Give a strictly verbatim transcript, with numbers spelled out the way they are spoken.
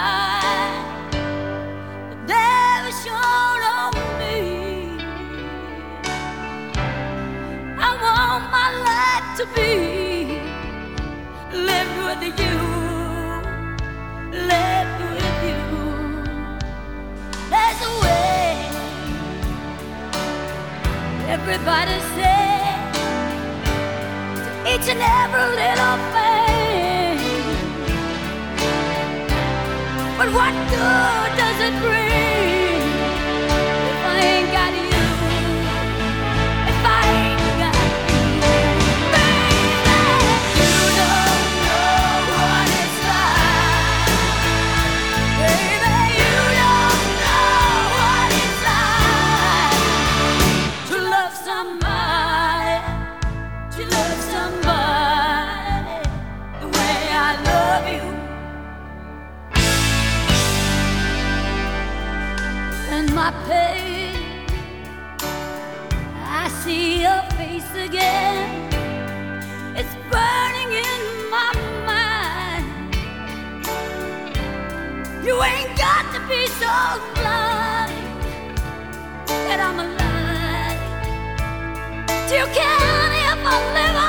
mine, but never shone on me. I want my life to be lived with you, lived with you. There's a way, everybody said, to each and every little thing. But what good does it bring if I ain't got you? If I ain't got you, baby, you don't know what it's like. Baby, you don't know what it's like to love somebody, to love somebody the way I love you. And my pain, I see your face again. It's burning in my mind. You ain't got to be so blind that I'm alive. You can't ever live